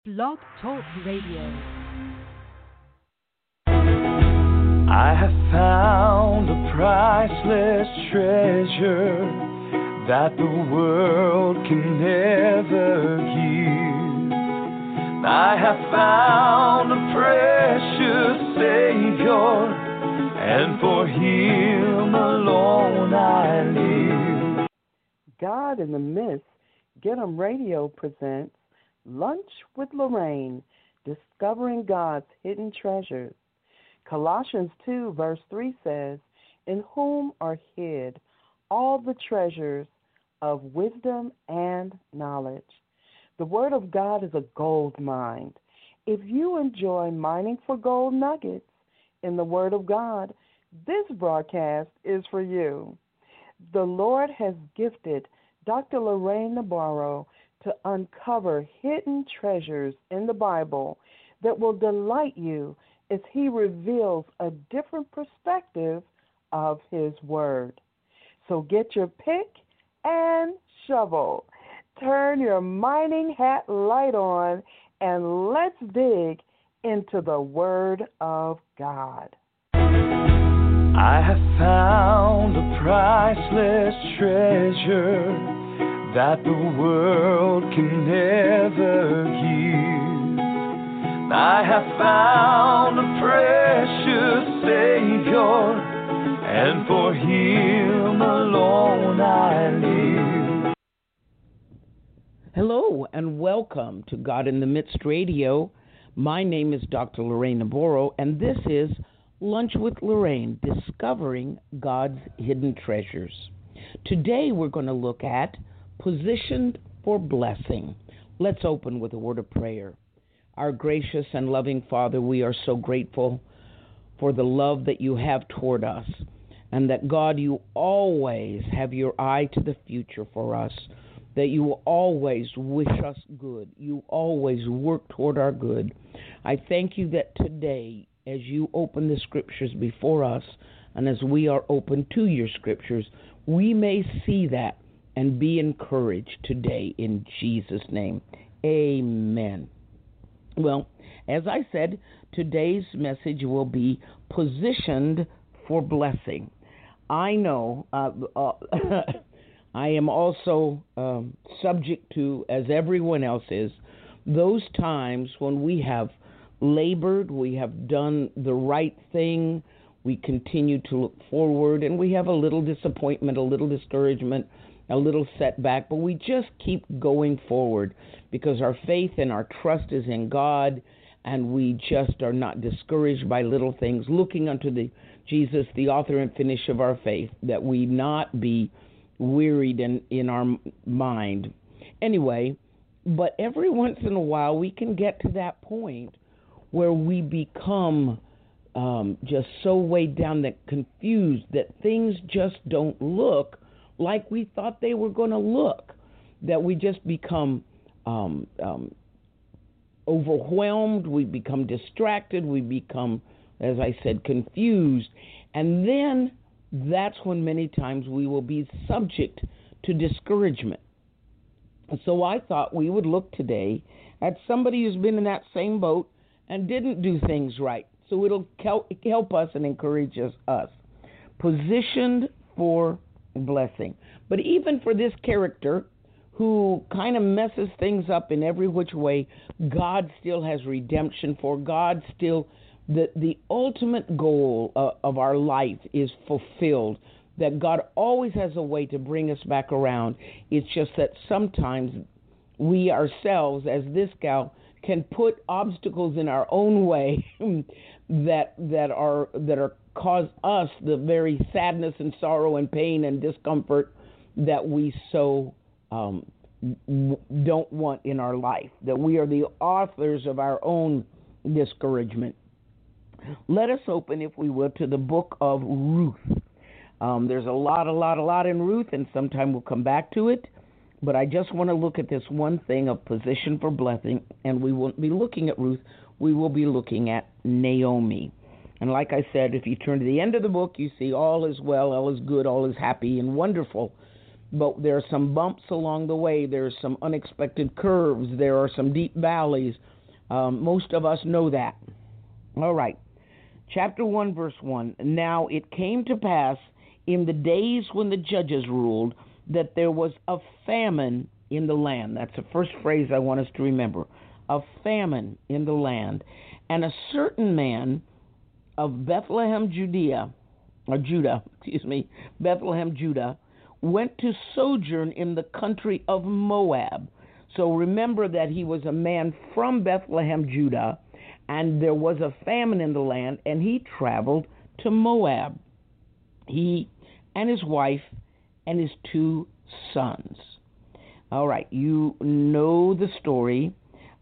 Blog Talk Radio. I have found a priceless treasure that the world can never give. I have found a precious Savior, and for Him alone I live. God in the Midst, Get 'em Radio presents Lunch with Lorraine, Discovering God's Hidden Treasures. Colossians 2, verse 3 says, "In whom are hid all the treasures of wisdom and knowledge." The Word of God is a gold mine. If you enjoy mining for gold nuggets in the Word of God, this broadcast is for you. The Lord has gifted Dr. Lorraine Navarro to uncover hidden treasures in the Bible that will delight you as he reveals a different perspective of his word. So get your pick and shovel. Turn your mining hat light on and let's dig into the Word of God. I have found a priceless treasure that the world can never give. I have found a precious Savior, and for Him alone I live. Hello and welcome to God in the Midst Radio. My name is Dr. Lorraine Navarro, and this is Lunch with Lorraine, Discovering God's Hidden Treasures. Today we're going to look at Positioned for Blessing. Let's open with a word of prayer. Our gracious and loving Father, we are so grateful for the love that you have toward us, and that, God, you always have your eye to the future for us, that you always wish us good. You always work toward our good. I thank you that today, as you open the scriptures before us, and as we are open to your scriptures, we may see that and be encouraged today in Jesus' name. Amen. Well, as I said, today's message will be positioned for blessing. I know I am also subject to, as everyone else is, those times when we have labored, we have done the right thing, we continue to look forward, and we have a little disappointment, a little discouragement, a little setback, but we just keep going forward because our faith and our trust is in God, and we just are not discouraged by little things, looking unto Jesus, the author and finisher of our faith, that we not be wearied in our mind. Anyway, but every once in a while we can get to that point where we become just so weighed down, that confused, that things just don't look like we thought they were going to look, that we just become overwhelmed, we become distracted, we become, as I said, confused, and then that's when many times we will be subject to discouragement. So I thought we would look today at somebody who's been in that same boat and didn't do things right. So it'll help us and encourage us. Positioned for blessing. But even for this character who kind of messes things up in every which way, God still has redemption for. God still, the ultimate goal of our life is fulfilled, that God always has a way to bring us back around. It's just that sometimes we ourselves, as this gal, can put obstacles in our own way that are cause us the very sadness and sorrow and pain and discomfort that we so don't want in our life, that we are the authors of our own discouragement. Let us open, if we would, to the book of Ruth. There's a lot in Ruth, and sometime we'll come back to it, but I just want to look at this one thing of position for blessing, and we won't be looking at Ruth, we will be looking at Naomi. And like I said, if you turn to the end of the book, you see all is well, all is good, all is happy and wonderful. But there are some bumps along the way. There are some unexpected curves. There are some deep valleys. Most of us know that. All right. Chapter 1, verse 1. Now it came to pass in the days when the judges ruled that there was a famine in the land. That's the first phrase I want us to remember. A famine in the land. And a certain man of Bethlehem, Bethlehem, Judah, went to sojourn in the country of Moab. So remember that he was a man from Bethlehem, Judah, and there was a famine in the land, and he traveled to Moab. He and his wife and his 2 sons. All right, you know the story.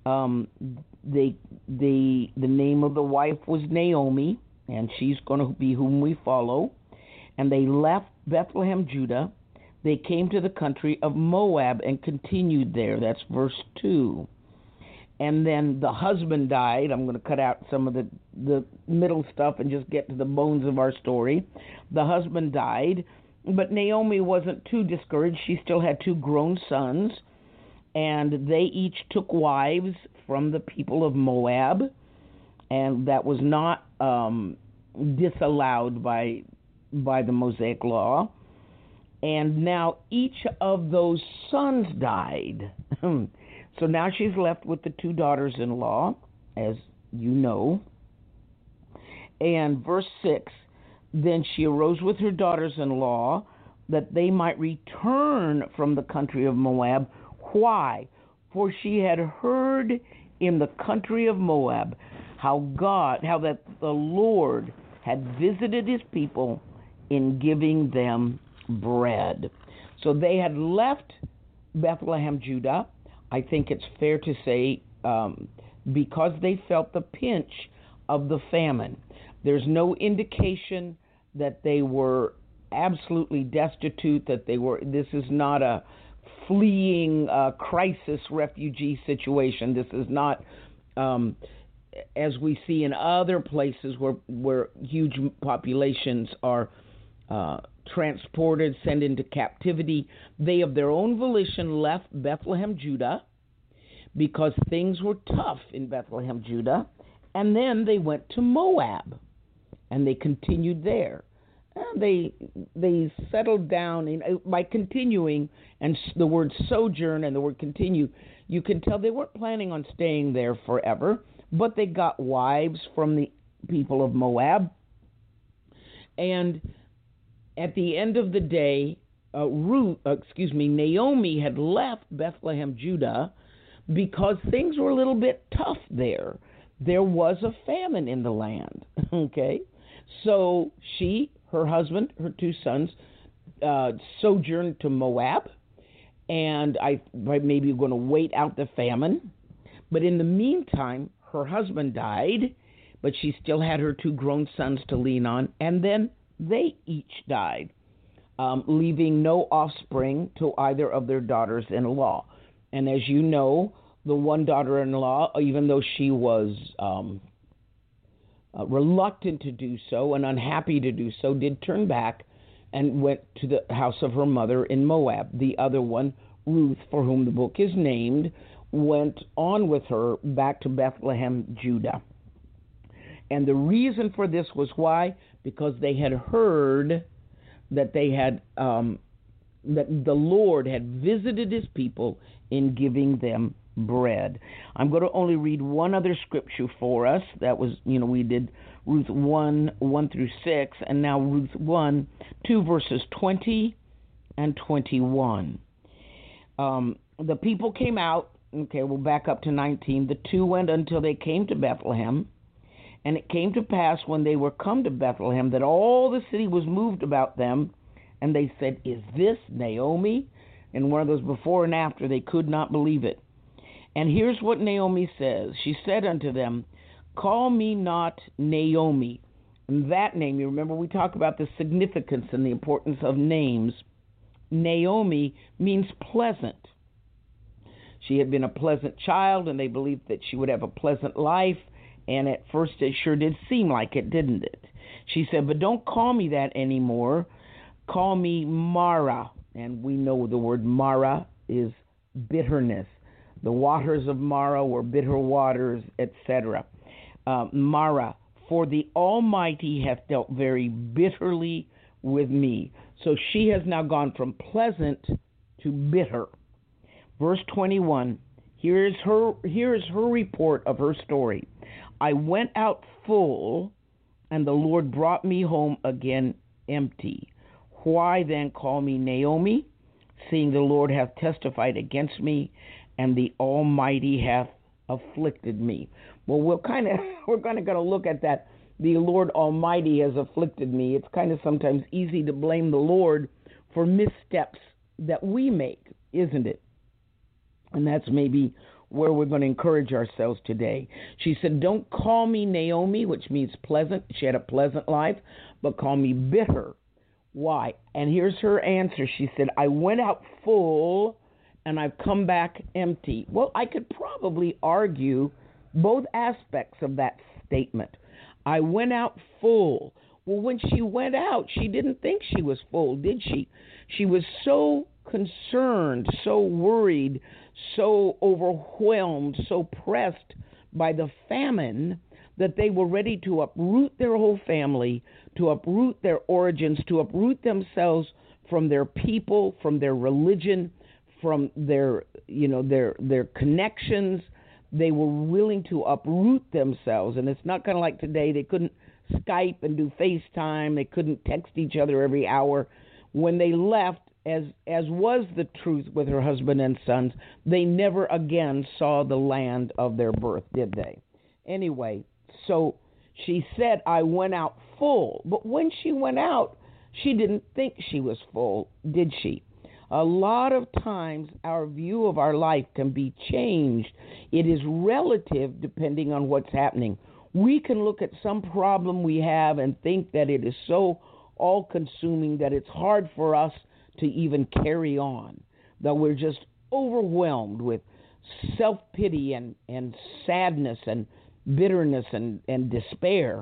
The name of the wife was Naomi, and she's going to be whom we follow. And they left Bethlehem, Judah. They came to the country of Moab and continued there. That's verse 2. And then the husband died. I'm going to cut out some of the middle stuff and just get to the bones of our story. The husband died, but Naomi wasn't too discouraged. She still had 2 grown sons, and they each took wives from the people of Moab, and that was not disallowed by the Mosaic law. And now each of those sons died. So now she's left with the 2 daughters-in-law, as you know. And verse 6, then she arose with her daughters-in-law that they might return from the country of Moab. Why? For she had heard in the country of Moab how that the Lord had visited his people in giving them bread. So they had left Bethlehem, Judah, I think it's fair to say, because they felt the pinch of the famine. There's no indication that they were absolutely destitute, this is not a fleeing crisis refugee situation. This is not, as we see in other places where huge populations are transported, sent into captivity. They, of their own volition, left Bethlehem, Judah, because things were tough in Bethlehem, Judah, and then they went to Moab, and they continued there. And they settled down by continuing, and the word sojourn and the word continue, you can tell they weren't planning on staying there forever, but they got wives from the people of Moab, and at the end of the day, Naomi had left Bethlehem, Judah, because things were a little bit tough there. There was a famine in the land, okay? So she, her husband, her 2 sons, sojourned to Moab, and maybe going to wait out the famine. But in the meantime, her husband died, but she still had her 2 grown sons to lean on, and then they each died, leaving no offspring to either of their daughters-in-law. And as you know, the one daughter-in-law, even though she was reluctant to do so and unhappy to do so, did turn back and went to the house of her mother in Moab. The other one, Ruth, for whom the book is named, went on with her back to Bethlehem, Judah. And the reason for this was why? Because they had heard that that the Lord had visited his people in giving them bread. I'm going to only read one other scripture for us. That was, we did Ruth 1:1-6, and now Ruth 2 verses 20 and 21. The people came out. Okay, we'll back up to 19. The 2 went until they came to Bethlehem. And it came to pass when they were come to Bethlehem that all the city was moved about them. And they said, is this Naomi? And one of those before and after, they could not believe it. And here's what Naomi says. She said unto them, call me not Naomi. And that name, you remember we talk about the significance and the importance of names. Naomi means pleasant. She had been a pleasant child, and they believed that she would have a pleasant life. And at first it sure did seem like it, didn't it? She said, but don't call me that anymore. Call me Mara. And we know the word Mara is bitterness. The waters of Mara were bitter waters, etc. Mara, for the Almighty hath dealt very bitterly with me. So she has now gone from pleasant to bitter. Verse 21, here is her report of her story. I went out full, and the Lord brought me home again empty. Why then call me Naomi, seeing the Lord hath testified against me, and the Almighty hath afflicted me? Well, we're going to look at that. The Lord Almighty has afflicted me. It's kind of sometimes easy to blame the Lord for missteps that we make, isn't it? And that's maybe where we're going to encourage ourselves today. She said, don't call me Naomi, which means pleasant. She had a pleasant life, but call me bitter. Why? And here's her answer. She said, I went out full and I've come back empty. Well, I could probably argue both aspects of that statement. I went out full. Well, when she went out, she didn't think she was full, did she? She was so concerned, so worried, so overwhelmed, so pressed by the famine that they were ready to uproot their whole family, to uproot their origins, to uproot themselves from their people, from their religion, from their connections. They were willing to uproot themselves. And it's not kind of like today. They couldn't Skype and do FaceTime. They couldn't text each other every hour. When they left, as was the truth with her husband and sons, they never again saw the land of their birth, did they? Anyway, so she said, I went out full. But when she went out, she didn't think she was full, did she? A lot of times our view of our life can be changed. It is relative depending on what's happening. We can look at some problem we have and think that it is so all-consuming that it's hard for us to even carry on, that we're just overwhelmed with self-pity and sadness and bitterness and despair.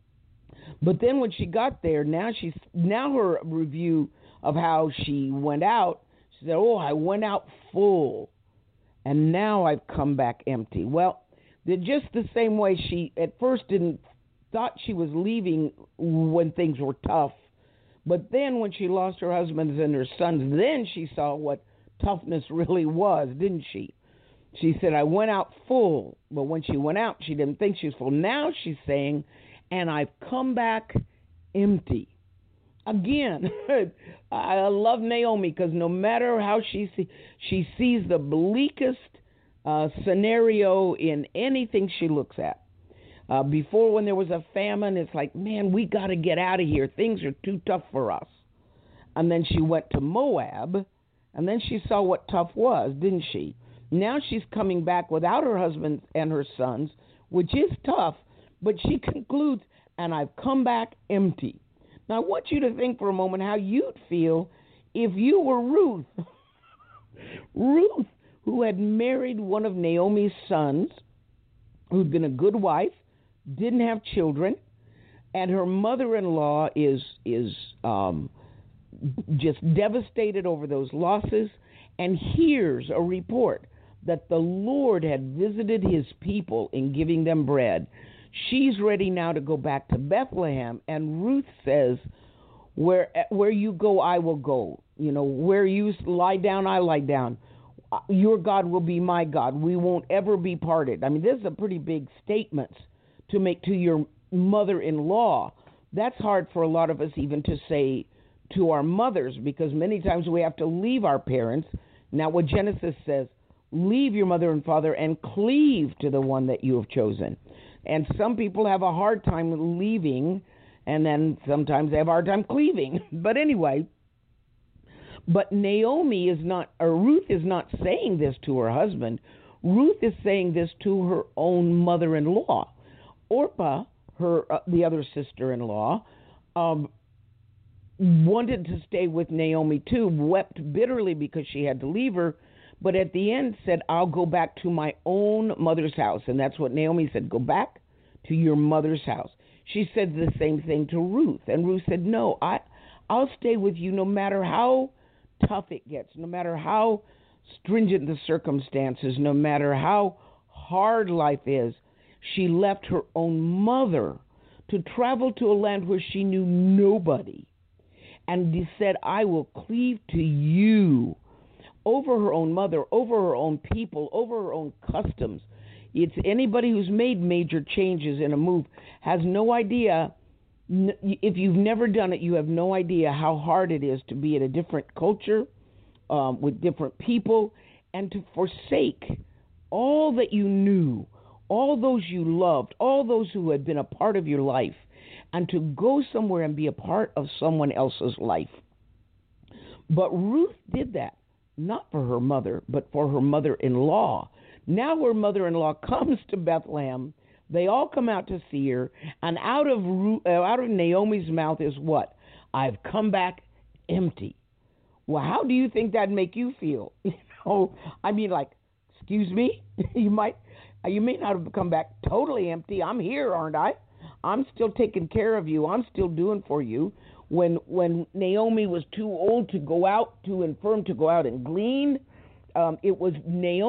But then when she got there, now her review of how she went out, she said, I went out full, and now I've come back empty. Well, they're just the same way she at first thought she was leaving when things were tough. But then when she lost her husband and her sons, then she saw what toughness really was, didn't she? She said, I went out full. But when she went out, she didn't think she was full. Now she's saying, and I've come back empty. Again, I love Naomi because no matter how she sees the bleakest scenario in anything she looks at. Before, when there was a famine, it's like, man, we got to get out of here. Things are too tough for us. And then she went to Moab, and then she saw what tough was, didn't she? Now she's coming back without her husband and her sons, which is tough, but she concludes, and I've come back empty. Now, I want you to think for a moment how you'd feel if you were Ruth. Ruth, who had married one of Naomi's sons, who'd been a good wife, didn't have children, and her mother-in-law is just devastated over those losses, and hears a report that the Lord had visited his people in giving them bread. She's ready now to go back to Bethlehem, and Ruth says, where you go, I will go. Where you lie down, I lie down. Your God will be my God. We won't ever be parted. I mean, this is a pretty big statement to make to your mother-in-law. That's hard for a lot of us even to say to our mothers, because many times we have to leave our parents. Now, what Genesis says, leave your mother and father and cleave to the one that you have chosen. And some people have a hard time leaving, and then sometimes they have a hard time cleaving. But anyway, but Ruth is not saying this to her husband. Ruth is saying this to her own mother-in-law. Orpah, the other sister-in-law, wanted to stay with Naomi too, wept bitterly because she had to leave her, but at the end said, I'll go back to my own mother's house. And that's what Naomi said, go back to your mother's house. She said the same thing to Ruth, and Ruth said, no, I'll stay with you no matter how tough it gets, no matter how stringent the circumstances, no matter how hard life is, she left her own mother to travel to a land where she knew nobody. And he said, I will cleave to you, over her own mother, over her own people, over her own customs. It's anybody who's made major changes in a move has no idea. If you've never done it, you have no idea how hard it is to be in a different culture, with different people, and to forsake all that you knew, all those you loved, all those who had been a part of your life, and to go somewhere and be a part of someone else's life. But Ruth did that, not for her mother, but for her mother-in-law. Now her mother-in-law comes to Bethlehem. They all come out to see her, and out of Naomi's mouth is what? I've come back empty. Well, how do you think that'd make you feel? I mean, like, excuse me? You may not have come back totally empty. I'm here, aren't I? I'm still taking care of you. I'm still doing for you. When Naomi was too old to go out, too infirm to go out and glean, it was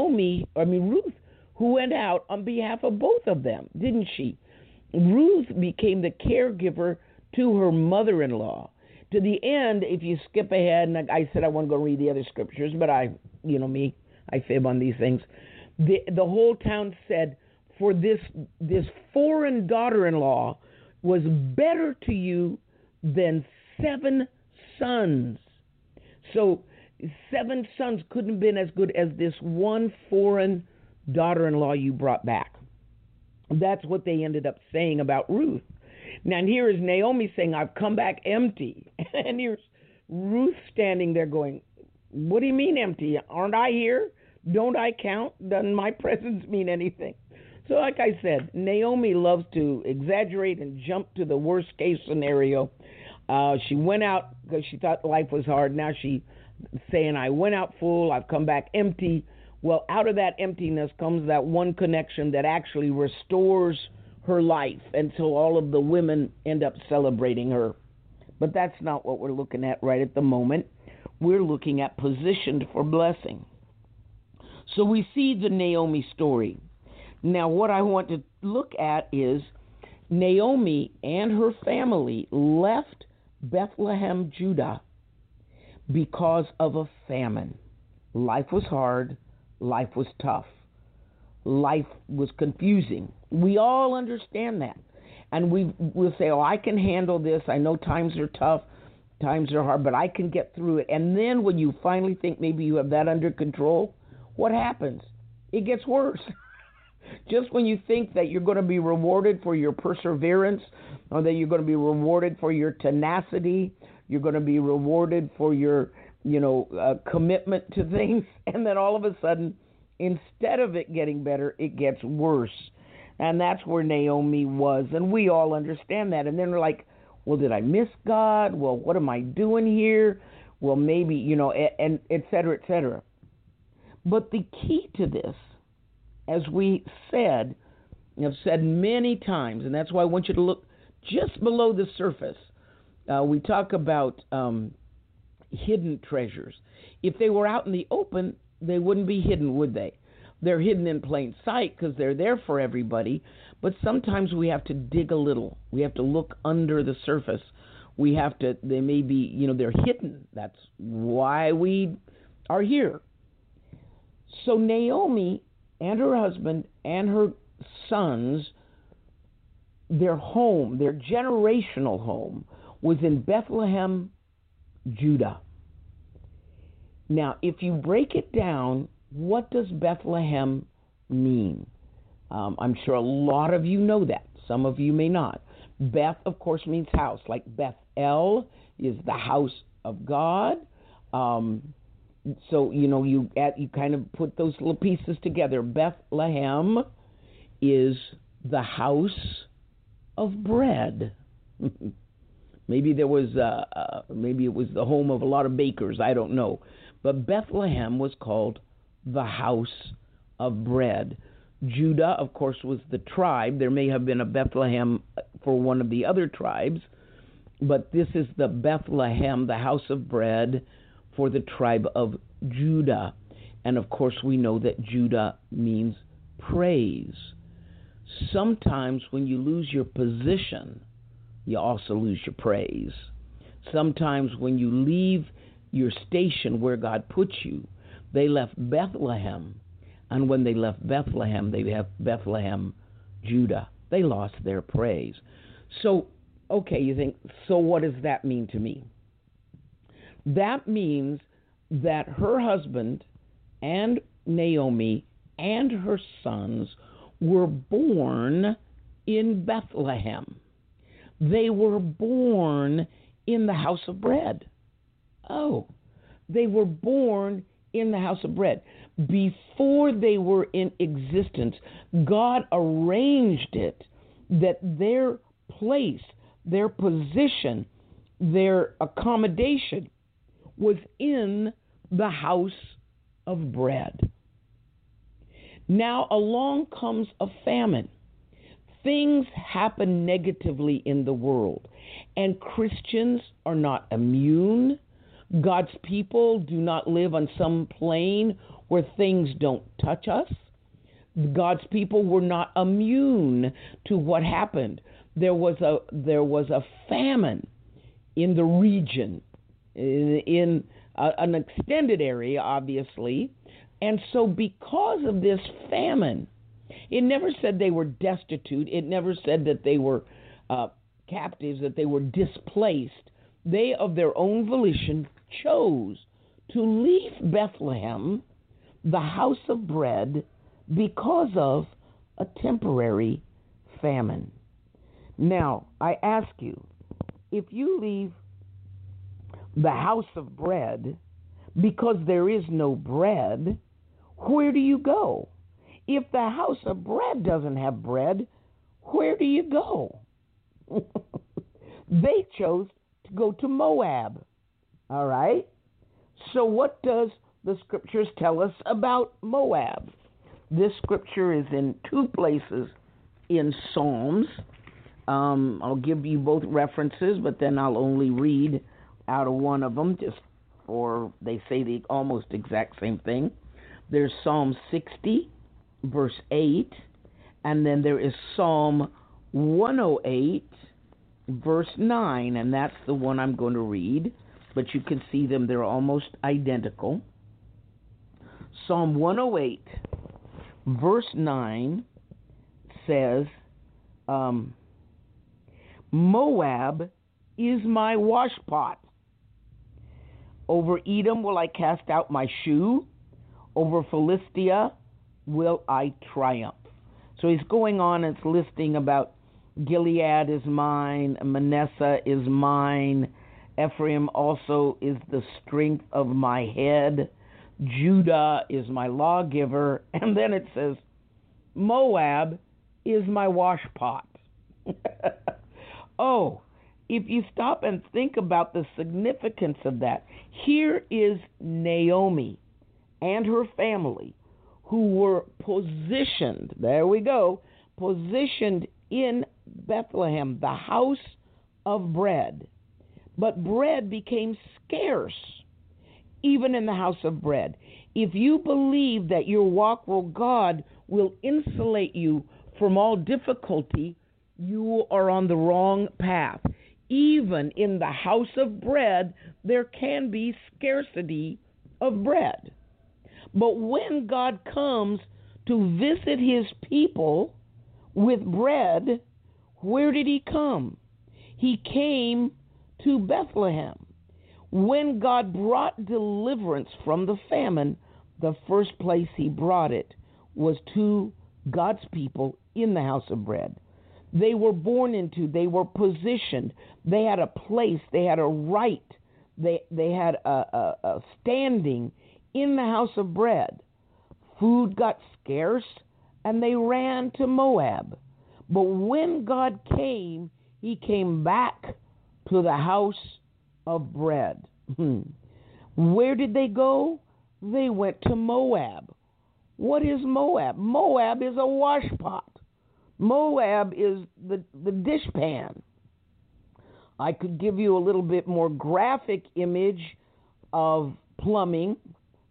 Ruth, who went out on behalf of both of them, didn't she? Ruth became the caregiver to her mother-in-law. To the end, if you skip ahead, and I said I want to go read the other scriptures, but I fib on these things. The whole town said, for this foreign daughter-in-law was better to you than 7 sons. So 7 sons couldn't have been as good as this one foreign daughter-in-law you brought back. That's what they ended up saying about Ruth. Now, and here is Naomi saying, I've come back empty. And here's Ruth standing there going, what do you mean empty? Aren't I here? Don't I count? Doesn't my presence mean anything? So like I said, Naomi loves to exaggerate and jump to the worst case scenario. She went out because she thought life was hard. Now she's saying, I went out full, I've come back empty. Well, out of that emptiness comes that one connection that actually restores her life until all of the women end up celebrating her. But that's not what we're looking at right at the moment. We're looking at positioned for blessing. So we see the Naomi story. Now, what I want to look at is Naomi and her family left Bethlehem, Judah, because of a famine. Life was hard. Life was tough. Life was confusing. We all understand that. And we'll say, I can handle this. I know times are tough. Times are hard, but I can get through it. And then when you finally think maybe you have that under control, what happens? It gets worse. Just when you think that you're going to be rewarded for your perseverance, or that you're going to be rewarded for your tenacity, you're going to be rewarded for your, commitment to things, and then all of a sudden, instead of it getting better, it gets worse. And that's where Naomi was, and we all understand that. And then we're like, well, did I miss God? Well, what am I doing here? Well, maybe, and et cetera, et cetera. But the key to this, as we said, I've said many times, and that's why I want you to look just below the surface. We talk about hidden treasures. If they were out in the open, they wouldn't be hidden, would they? They're hidden in plain sight because they're there for everybody. But sometimes we have to dig a little. We have to look under the surface. They may be, they're hidden. That's why we are here. So Naomi and her husband and her sons, their home, their generational home, was in Bethlehem, Judah. Now, if you break it down, what does Bethlehem mean? I'm sure a lot of you know that. Some of you may not. Beth, of course, means house. Like Bethel is the house of God. So, you kind of put those little pieces together. Bethlehem is the house of bread. Maybe it was the home of a lot of bakers. I don't know. But Bethlehem was called the house of bread. Judah, of course, was the tribe. There may have been a Bethlehem for one of the other tribes, but this is the Bethlehem, the house of bread, for the tribe of Judah. And of course, we know that Judah means praise. Sometimes when you lose your position, you also lose your praise. Sometimes when you leave your station where God put you, they left Bethlehem. And when they left Bethlehem, they left Bethlehem, Judah. They lost their praise. So, okay, you think, so what does that mean to me? That means that her husband and Naomi and her sons were born in Bethlehem. They were born in the house of bread. Oh, they were born in the house of bread. Before they were in existence, God arranged it that their place, their position, their accommodation was in the house of bread. Now along comes a famine. Things happen negatively in the world, and Christians are not immune. God's people do not live on some plane where things don't touch us. God's people were not immune to what happened. There was a famine in the region, in an extended area, obviously. And so because of this famine, it never said they were destitute. It never said that they were captives, that they were displaced. They, of their own volition, chose to leave Bethlehem, the house of bread, because of a temporary famine. Now, I ask you, if you leave the house of bread because there is no bread, where do you go? If the house of bread doesn't have bread, where do you go? They chose to go to Moab. All right? So what does the scriptures tell us about Moab? This scripture is in two places in Psalms. I'll give you both references, but then I'll only read out of one of them, just for they say the almost exact same thing. There's Psalm 60, verse 8, and then there is Psalm 108, verse 9, and that's the one I'm going to read, but you can see them, they're almost identical. Psalm 108, verse 9 says, Moab is my washpot. Over Edom will I cast out my shoe. Over Philistia will I triumph. So he's going on and it's listing about Gilead is mine, Manasseh is mine, Ephraim also is the strength of my head, Judah is my lawgiver, and then it says, Moab is my washpot. Oh, if you stop and think about the significance of that, here is Naomi and her family who were positioned, there we go, positioned in Bethlehem, the house of bread. But bread became scarce, even in the house of bread. If you believe that your walk with God will insulate you from all difficulty, you are on the wrong path. Even in the house of bread, there can be scarcity of bread. But when God comes to visit his people with bread, where did he come? He came to Bethlehem. When God brought deliverance from the famine, the first place he brought it was to God's people in the house of bread. They were born into, they were positioned, they had a place, they had a right, they had a standing in the house of bread. Food got scarce and they ran to Moab. But when God came, he came back to the house of bread. Where did they go? They went to Moab. What is Moab? Moab is a washpot. Moab is the dishpan. I could give you a little bit more graphic image of plumbing.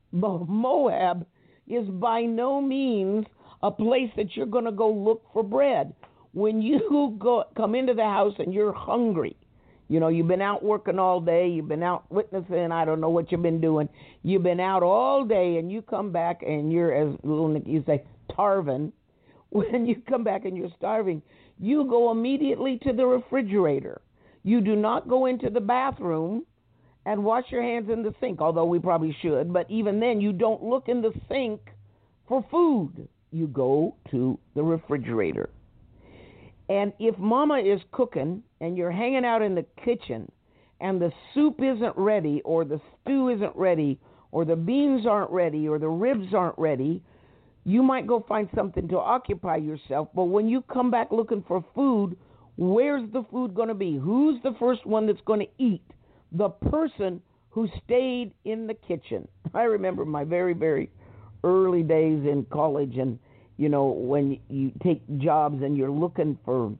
Moab is by no means a place that you're going to go look for bread. When you come into the house and you're hungry, you've been out working all day, you've been out witnessing, I don't know what you've been doing. You've been out all day and you come back and you're, as little Nick you say, starving. When you come back and you're starving, you go immediately to the refrigerator. You do not go into the bathroom and wash your hands in the sink, although we probably should. But even then, you don't look in the sink for food. You go to the refrigerator. And if mama is cooking and you're hanging out in the kitchen and the soup isn't ready or the stew isn't ready or the beans aren't ready or the ribs aren't ready, you might go find something to occupy yourself. But when you come back looking for food, where's the food going to be? Who's the first one that's going to eat? The person who stayed in the kitchen. I remember my very, very early days in college, and when you take jobs and you're looking for,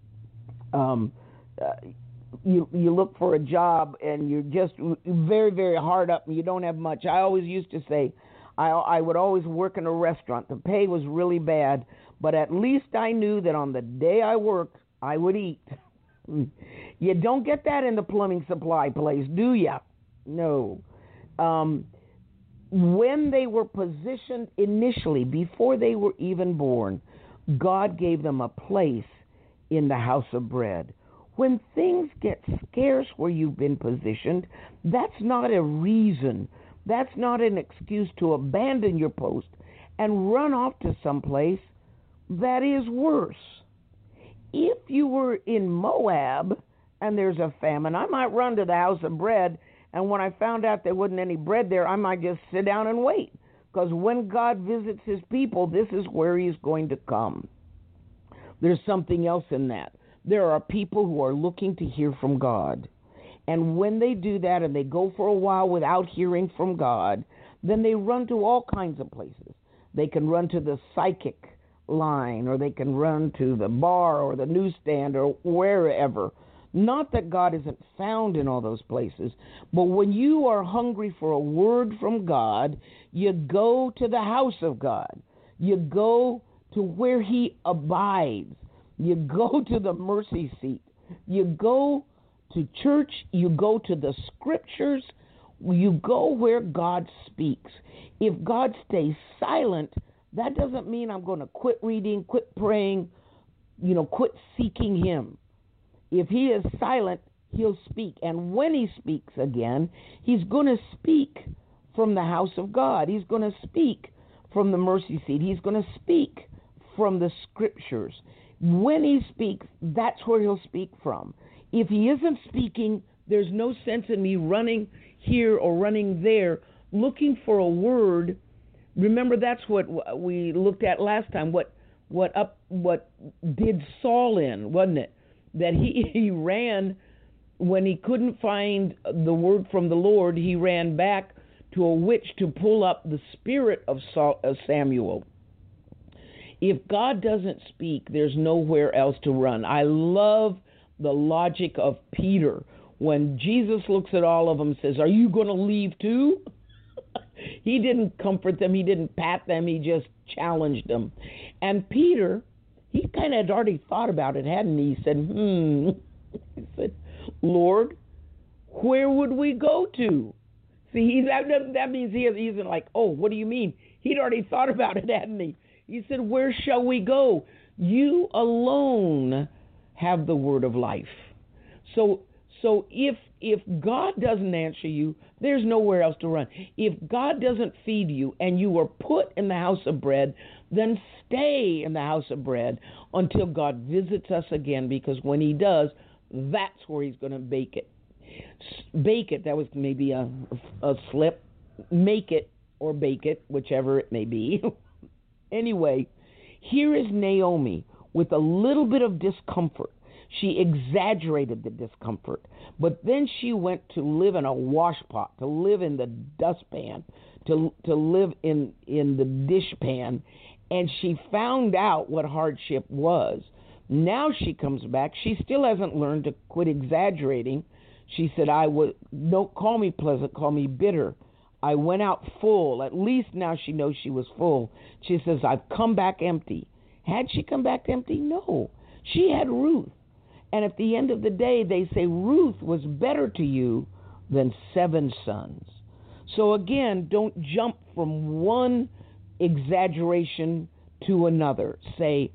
you look for a job and you're just very, very hard up and you don't have much. I always used to say, I would always work in a restaurant. The pay was really bad, but at least I knew that on the day I worked, I would eat. You don't get that in the plumbing supply place, do ya? No. When they were positioned initially, before they were even born, God gave them a place in the house of bread. When things get scarce where you've been positioned, that's not a reason. That's not an excuse to abandon your post and run off to someplace that is worse. If you were in Moab and there's a famine, I might run to the house of bread, and when I found out there wasn't any bread there, I might just sit down and wait. Because when God visits his people, this is where he's going to come. There's something else in that. There are people who are looking to hear from God. And when they do that and they go for a while without hearing from God, then they run to all kinds of places. They can run to the psychic line, or they can run to the bar or the newsstand or wherever. Not that God isn't found in all those places, but when you are hungry for a word from God, you go to the house of God. You go to where he abides. You go to the mercy seat. You go to church. You go to the scriptures. You go where God speaks. If God stays silent, that doesn't mean I'm going to quit reading, quit praying, quit seeking him. If he is silent, he'll speak. And when he speaks again, he's going to speak from the house of God. He's going to speak from the mercy seat. He's going to speak from the scriptures. When he speaks, that's where he'll speak from. If he isn't speaking, there's no sense in me running here or running there, looking for a word. Remember, that's what we looked at last time. What did Saul in, wasn't it? That he ran when he couldn't find the word from the Lord. He ran back to a witch to pull up the spirit of Samuel. If God doesn't speak, there's nowhere else to run. I love the logic of Peter when Jesus looks at all of them and says, "Are you going to leave too?" He didn't comfort them. He didn't pat them. He just challenged them. And Peter, he kind of had already thought about it, hadn't he? He said, He said, "Lord, where would we go to?" See, that means he isn't like, "Oh, what do you mean?" He'd already thought about it, hadn't he? He said, "Where shall we go? You alone have the word of life." So if God doesn't answer you, there's nowhere else to run. If God doesn't feed you and you are put in the house of bread, then stay in the house of bread until God visits us again, because when he does, that's where he's going to bake it. Bake it, that was maybe a slip. Make it or bake it, whichever it may be. Anyway, here is Naomi with a little bit of discomfort. She exaggerated the discomfort, but then she went to live in a washpot, to live in the dustpan, to live in the dishpan, and she found out what hardship was. Now she comes back. She still hasn't learned to quit exaggerating. She said, "Don't call me pleasant, call me bitter. I went out full. At least now she knows she was full. She says, I've come back empty. Had she come back empty? No. She had Ruth. And at the end of the day, they say Ruth was better to you than 7 sons. So again, don't jump from one exaggeration to another. Say,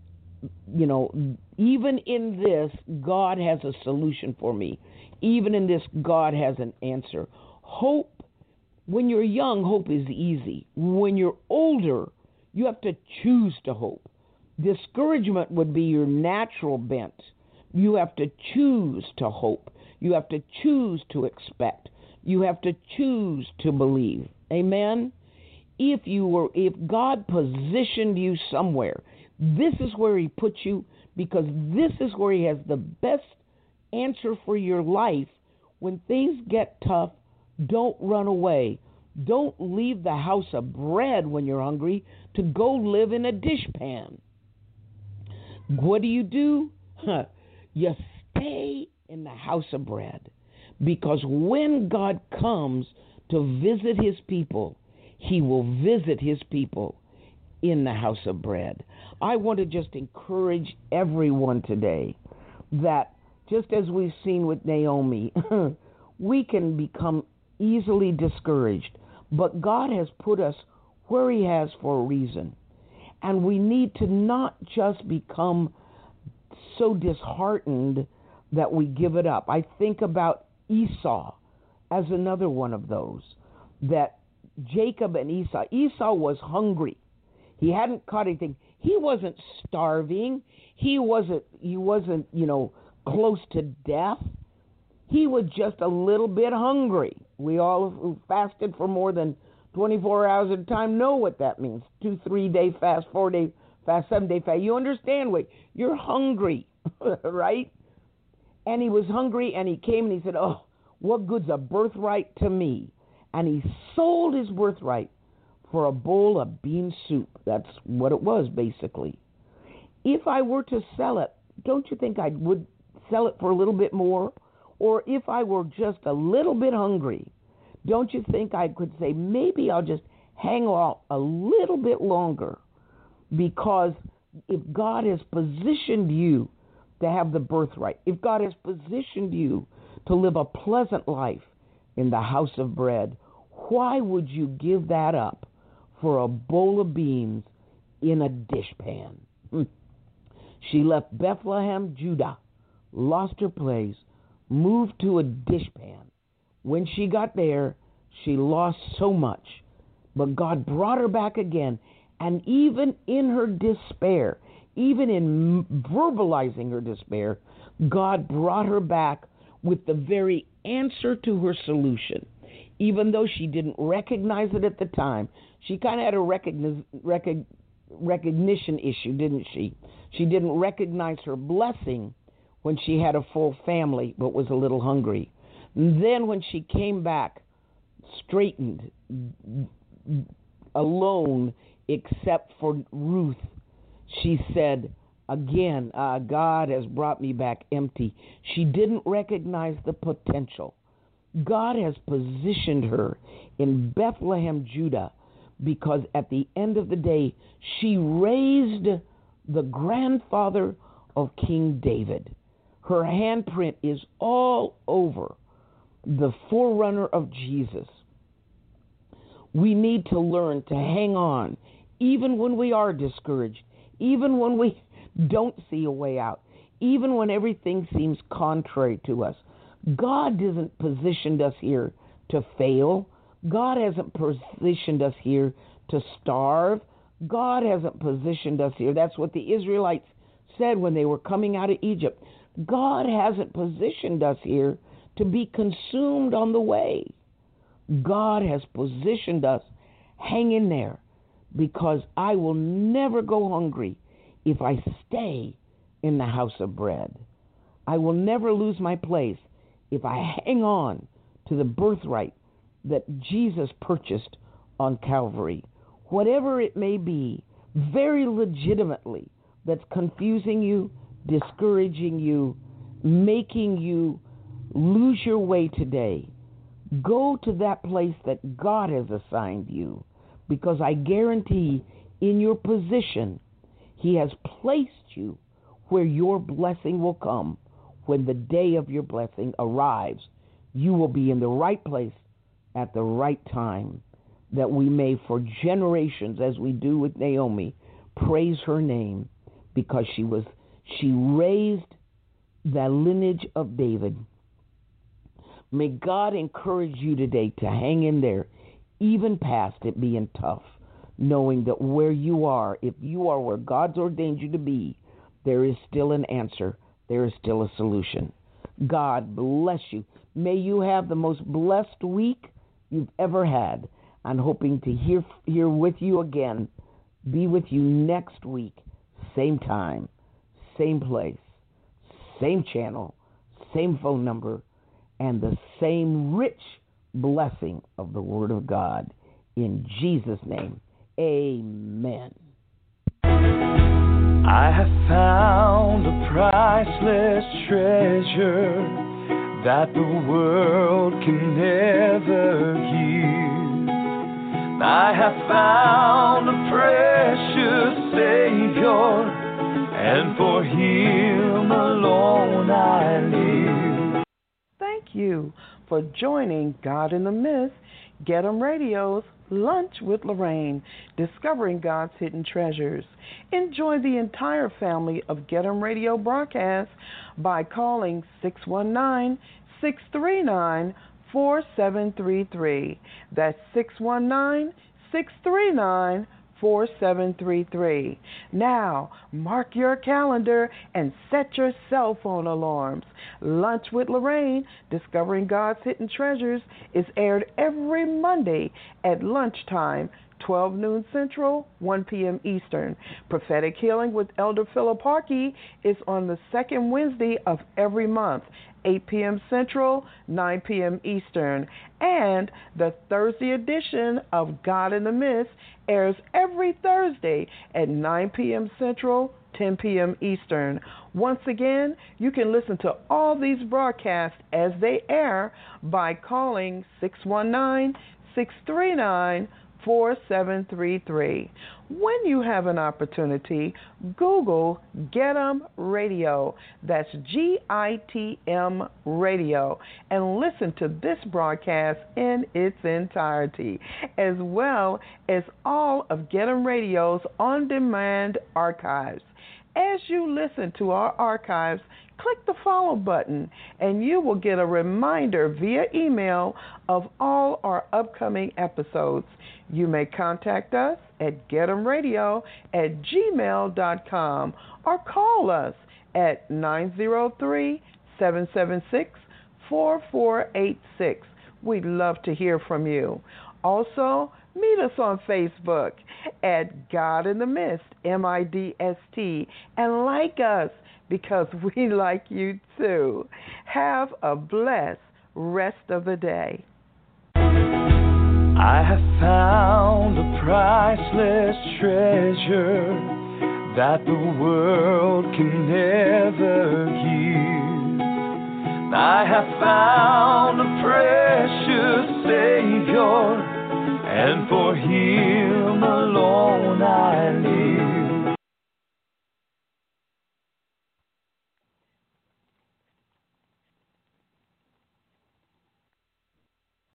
even in this, God has a solution for me. Even in this, God has an answer. Hope, when you're young, hope is easy. When you're older, you have to choose to hope. Discouragement would be your natural bent. You have to choose to hope. You have to choose to expect. You have to choose to believe. Amen? If God positioned you somewhere, this is where He put you, because this is where He has the best answer for your life. When things get tough, don't run away. Don't leave the house of bread when you're hungry to go live in a dishpan. What do? You stay in the house of bread, because when God comes to visit His people, He will visit His people in the house of bread. I want to just encourage everyone today that just as we've seen with Naomi, we can become easily discouraged, but God has put us where He has for a reason. And we need to not just become so disheartened that we give it up. I think about Esau as another one of those, that Jacob and Esau was hungry. He hadn't caught anything. He wasn't starving. He wasn't, close to death. He was just a little bit hungry. We all who fasted for more than 24 hours at a time know what that means. 2-3 day fast, 4 day fast, 7 day fast. You understand what? You're hungry, right? And he was hungry, and he came and he said, oh, what good's a birthright to me? And he sold his birthright for a bowl of bean soup. That's what it was, basically. If I were to sell it, don't you think I would sell it for a little bit more? Or if I were just a little bit hungry, don't you think I could say, maybe I'll just hang on a little bit longer? Because if God has positioned you to have the birthright, if God has positioned you to live a pleasant life in the house of bread, why would you give that up for a bowl of beans in a dishpan? She left Bethlehem, Judah, lost her place, moved to a dishpan. When she got there, she lost so much. But God brought her back again. And even in her despair, even in verbalizing her despair, God brought her back with the very answer to her solution. Even though she didn't recognize it at the time, she kind of had a recognition issue, didn't she? She didn't recognize her blessing when she had a full family but was a little hungry. And then when she came back, straightened, alone, except for Ruth, she said, again, God has brought me back empty. She didn't recognize the potential. God has positioned her in Bethlehem, Judah, because at the end of the day, she raised the grandfather of King David. Her handprint is all over the forerunner of Jesus. We need to learn to hang on, even when we are discouraged, even when we don't see a way out, even when everything seems contrary to us. God hasn't positioned us here to fail. God hasn't positioned us here to starve. God hasn't positioned us here. That's what the Israelites said when they were coming out of Egypt. God hasn't positioned us here to be consumed on the way. God has positioned us. Hang in there, because I will never go hungry if I stay in the house of bread. I will never lose my place if I hang on to the birthright that Jesus purchased on Calvary. Whatever it may be, very legitimately, that's confusing you, discouraging you, making you lose your way today, Go to that place that God has assigned you, because I guarantee in your position, He has placed you where your blessing will come. When the day of your blessing arrives, you will be in the right place at the right time, that we may for generations, as we do with Naomi, praise her name, because she raised the lineage of David. May God encourage you today to hang in there, even past it being tough, knowing that where you are, if you are where God's ordained you to be, there is still an answer. There is still a solution. God bless you. May you have the most blessed week you've ever had. I'm hoping to hear with you again, be with you next week, same time, same place, same channel, same phone number, and the same rich blessing of the Word of God. In Jesus' name, amen. I have found a priceless treasure that the world can never give. I have found a precious Savior, and for Him alone I live. Thank you for joining God in the Midst, Get 'em Radio's Lunch with Lorraine, discovering God's hidden treasures. Enjoy the entire family of Get 'em Radio broadcasts by calling 619-639-4733. That's 619-639-4733. Now, mark your calendar and set your cell phone alarms. Lunch with Lorraine, Discovering God's Hidden Treasures, is aired every Monday at lunchtime, 12 noon Central, 1 p.m. Eastern. Prophetic Healing with Elder Philip Harkey is on the second Wednesday of every month, 8 p.m. Central, 9 p.m. Eastern. And the Thursday edition of God in the Midst airs every Thursday at 9 p.m. Central, 10 p.m. Eastern. Once again, you can listen to all these broadcasts as they air by calling 619-639-4733. When you have an opportunity, Google Get 'em Radio. That's GITM Radio, and listen to this broadcast in its entirety, as well as all of Get 'em Radio's on-demand archives. As you listen to our archives, click the follow button, and you will get a reminder via email of all our upcoming episodes. You may contact us at getemradio@gmail.com or call us at 903-776-4486. We'd love to hear from you. Also, meet us on Facebook at God in the Midst, MIDST, and like us, because we like you too. Have a blessed rest of the day. I have found a priceless treasure that the world can never give. I have found a precious Savior, and for Him